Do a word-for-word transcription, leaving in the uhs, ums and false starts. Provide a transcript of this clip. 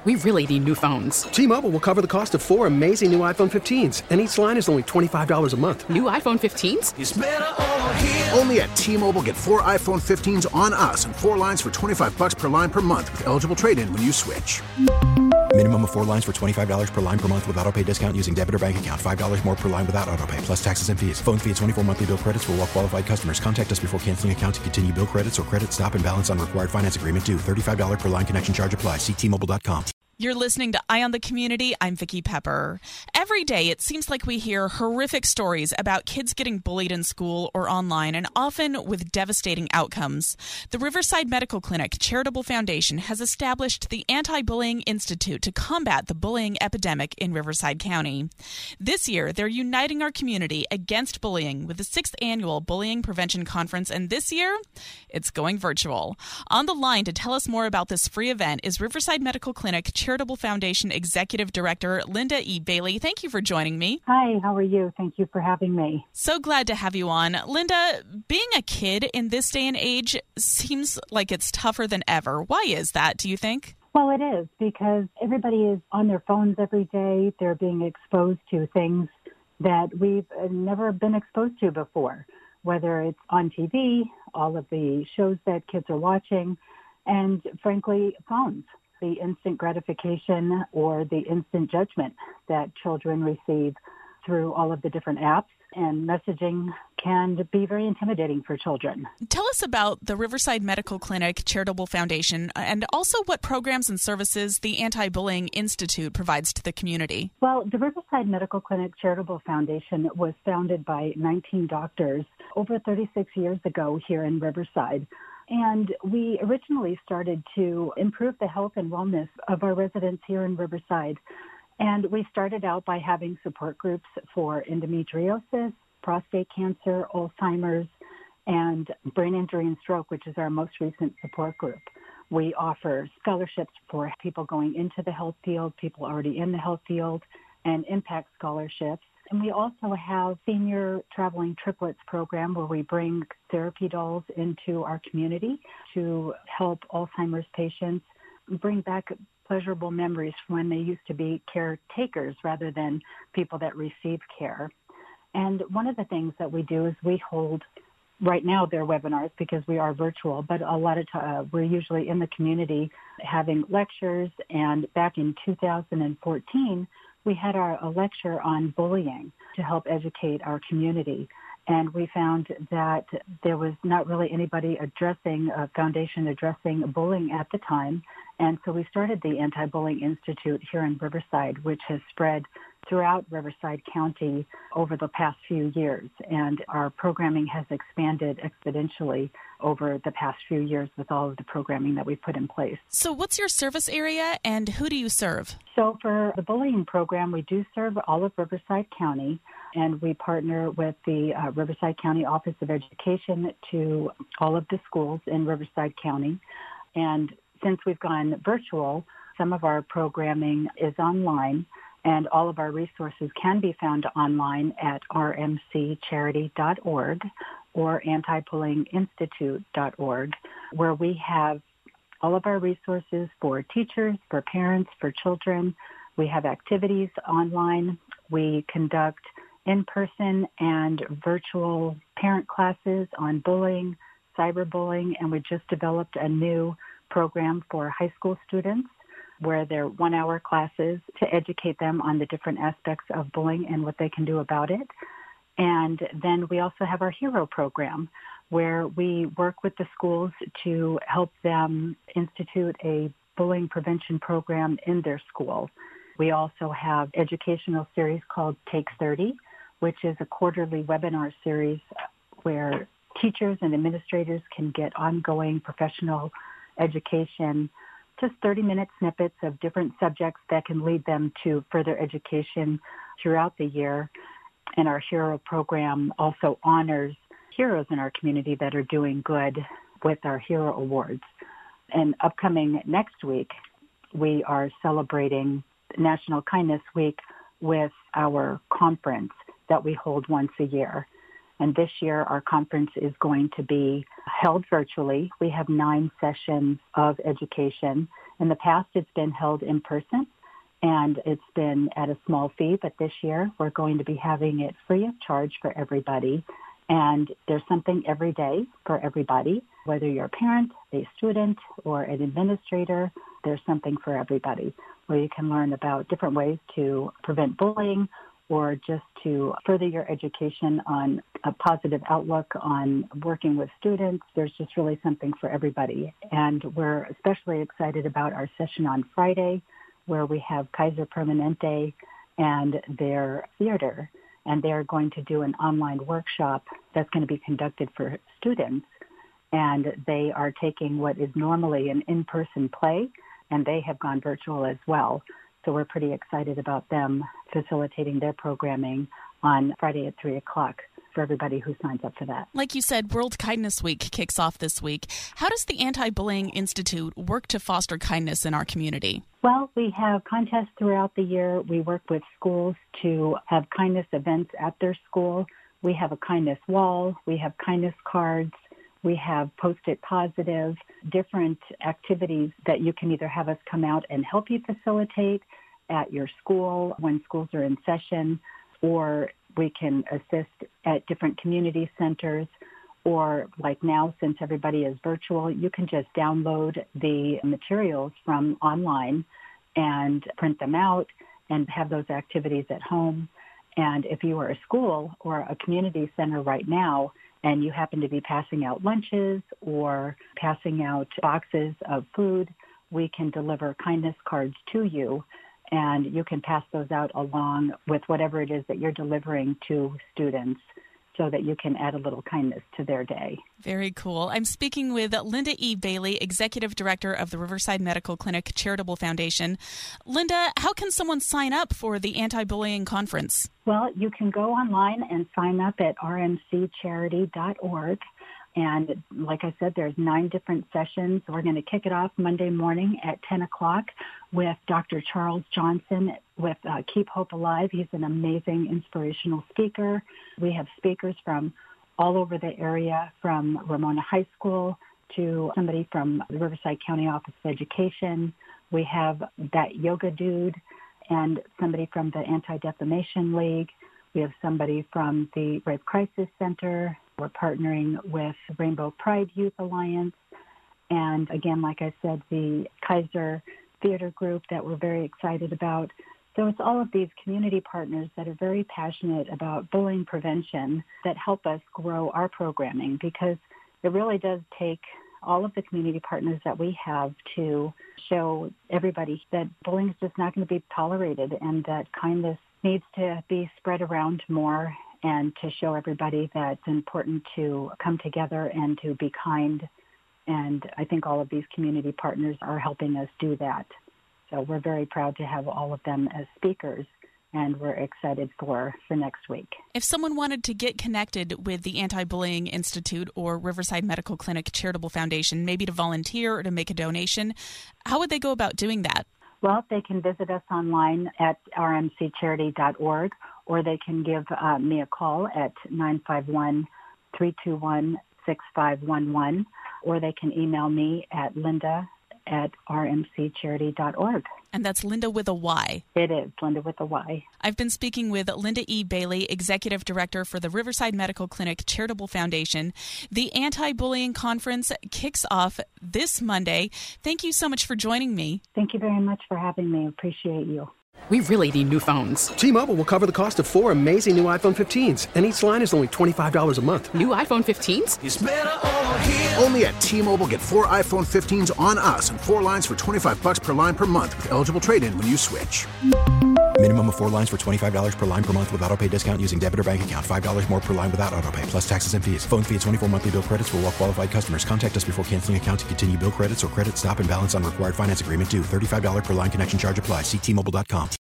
We really need new phones. T-Mobile will cover the cost of four amazing new iPhone fifteens, and each line is only twenty-five dollars a month. New iPhone fifteens? It's better over here. Only at T-Mobile, get four iPhone fifteens on us and four lines for twenty-five dollars per line per month with eligible trade-in when you switch. Minimum of four lines for twenty-five dollars per line per month with autopay discount using debit or bank account. five dollars more per line without autopay, plus taxes and fees. Phone fee at twenty-four monthly bill credits for well-qualified customers. Contact us before canceling account to continue bill credits or credit stop and balance on required finance agreement due. thirty-five dollars per line connection charge applies. See T Mobile dot com. You're listening to Eye on the Community. I'm Vicki Pepper. Every day, it seems like we hear horrific stories about kids getting bullied in school or online, and often with devastating outcomes. The Riverside Medical Clinic Charitable Foundation has established the Anti-Bullying Institute to combat the bullying epidemic in Riverside County. This year, they're uniting our community against bullying with the sixth annual Bullying Prevention Conference, and this year, it's going virtual. On the line to tell us more about this free event is Riverside Medical Clinic Charitable Foundation Executive Director Linda E. Bailey. Thank you for joining me. Hi, how are you? Thank you for having me. So glad to have you on. Linda, being a kid in this day and age seems like it's tougher than ever. Why is that, do you think? Well, it is because everybody is on their phones every day. They're being exposed to things that we've never been exposed to before, whether it's on T V, all of the shows that kids are watching, and frankly, phones. The instant gratification or the instant judgment that children receive through all of the different apps and messaging can be very intimidating for children. Tell us about the Riverside Medical Clinic Charitable Foundation and also what programs and services the Anti-Bullying Institute provides to the community. Well, the Riverside Medical Clinic Charitable Foundation was founded by nineteen doctors over thirty-six years ago here in Riverside. And we originally started to improve the health and wellness of our residents here in Riverside. And we started out by having support groups for endometriosis, prostate cancer, Alzheimer's, and brain injury and stroke, which is our most recent support group. We offer scholarships for people going into the health field, people already in the health field, and impact scholarships. And we also have Senior Traveling Triplets program where we bring therapy dolls into our community to help Alzheimer's patients bring back pleasurable memories from when they used to be caretakers rather than people that receive care. And one of the things that we do is we hold, right now they're webinars because we are virtual, but a lot of time we're usually in the community having lectures. And back in two thousand fourteen, we had our, a lecture on bullying to help educate our community. And we found that there was not really anybody addressing, a foundation addressing bullying at the time. And so we started the Anti-Bullying Institute here in Riverside, which has spread throughout Riverside County over the past few years. And our programming has expanded exponentially over the past few years with all of the programming that we put in place. So what's your service area and who do you serve? So for the bullying program, we do serve all of Riverside County, and we partner with the uh, Riverside County Office of Education to all of the schools in Riverside County. And since we've gone virtual, some of our programming is online, and all of our resources can be found online at r m c charity dot org or anti bullying institute dot org, where we have all of our resources for teachers, for parents, for children. We have activities online. We conduct in-person and virtual parent classes on bullying, cyberbullying, and we just developed a new program for high school students where they're one-hour classes to educate them on the different aspects of bullying and what they can do about it. And then we also have our HERO program where we work with the schools to help them institute a bullying prevention program in their school. We also have an educational series called Take thirty, which is a quarterly webinar series where teachers and administrators can get ongoing professional education, just thirty-minute snippets of different subjects that can lead them to further education throughout the year. And our HERO program also honors heroes in our community that are doing good with our HERO Awards. And upcoming next week, we are celebrating National Kindness Week with our conference that we hold once a year. And this year, our conference is going to be held virtually. We have nine sessions of education. In the past, it's been held in person, and it's been at a small fee. But this year, we're going to be having it free of charge for everybody. And there's something every day for everybody, whether you're a parent, a student, or an administrator. There's something for everybody where you can learn about different ways to prevent bullying or just to further your education on a positive outlook on working with students. There's just really something for everybody. And we're especially excited about our session on Friday, where we have Kaiser Permanente and their theater. And they're going to do an online workshop that's going to be conducted for students. And they are taking what is normally an in-person play, and they have gone virtual as well. So we're pretty excited about them facilitating their programming on Friday at three o'clock for everybody who signs up for that. Like you said, World Kindness Week kicks off this week. How does the Anti-Bullying Institute work to foster kindness in our community? Well, we have contests throughout the year. We work with schools to have kindness events at their school. We have a kindness wall. We have kindness cards. We have Post-it Positive, different activities that you can either have us come out and help you facilitate at your school when schools are in session, or we can assist at different community centers, or like now, since everybody is virtual, you can just download the materials from online and print them out and have those activities at home. And if you are a school or a community center right now, and you happen to be passing out lunches or passing out boxes of food, we can deliver kindness cards to you, and you can pass those out along with whatever it is that you're delivering to students so that you can add a little kindness to their day. Very cool. I'm speaking with Linda E. Bailey, Executive Director of the Riverside Medical Clinic Charitable Foundation. Linda, how can someone sign up for the Anti-Bullying Conference? Well, you can go online and sign up at r m c charity dot org. And like I said, there's nine different sessions. We're going to kick it off Monday morning at ten o'clock with Doctor Charles Johnson with uh, Keep Hope Alive. He's an amazing inspirational speaker. We have speakers from all over the area, from Ramona High School to somebody from the Riverside County Office of Education. We have that yoga dude and somebody from the Anti-Defamation League. We have somebody from the Rape Crisis Center. We're partnering with Rainbow Pride Youth Alliance. And again, like I said, the Kaiser Theater Group that we're very excited about. So it's all of these community partners that are very passionate about bullying prevention that help us grow our programming, because it really does take all of the community partners that we have to show everybody that bullying is just not going to be tolerated and that kindness needs to be spread around more, and to show everybody that it's important to come together and to be kind. And I think all of these community partners are helping us do that. So we're very proud to have all of them as speakers, and we're excited for, for next week. If someone wanted to get connected with the Anti-Bullying Institute or Riverside Medical Clinic Charitable Foundation, maybe to volunteer or to make a donation, how would they go about doing that? Well, they can visit us online at r m c charity dot org, or they can give uh, me a call at nine five one, three two one, six five one one, or they can email me at linda at r m c charity dot org. And that's Linda with a Y. It is, Linda with a Y. I've been speaking with Linda E. Bailey, Executive Director for the Riverside Medical Clinic Charitable Foundation. The Anti-Bullying Conference kicks off this Monday. Thank you so much for joining me. Thank you very much for having me. Appreciate you. We really need new phones. T-Mobile will cover the cost of four amazing new iPhone fifteens, and each line is only twenty-five dollars a month. New iPhone fifteens? It's better over here. Only at T-Mobile, get four iPhone fifteens on us and four lines for twenty-five bucks per line per month with eligible trade-in when you switch. Minimum of four lines for twenty-five dollars per line per month with autopay discount using debit or bank account. five dollars more per line without autopay, plus taxes and fees. Phone fee at twenty-four monthly bill credits for well-qualified customers. Contact us before canceling account to continue bill credits or credit stop and balance on required finance agreement due. thirty-five dollars per line connection charge applies. See T Mobile dot com.